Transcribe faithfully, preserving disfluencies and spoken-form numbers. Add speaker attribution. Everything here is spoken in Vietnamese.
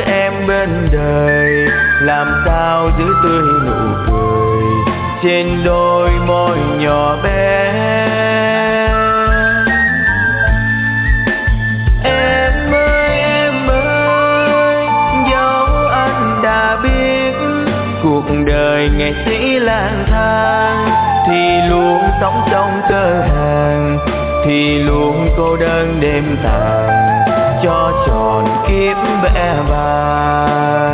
Speaker 1: em bên đời, làm sao giữ tươi nụ cười trên đôi môi nhỏ bé. Em ơi em ơi, dẫu anh đã biết cuộc đời nghệ sĩ lang thang thì luôn sống trong tơ hàng, thì luôn cô đơn đêm tàn cho tròn kiếp vẽ vang.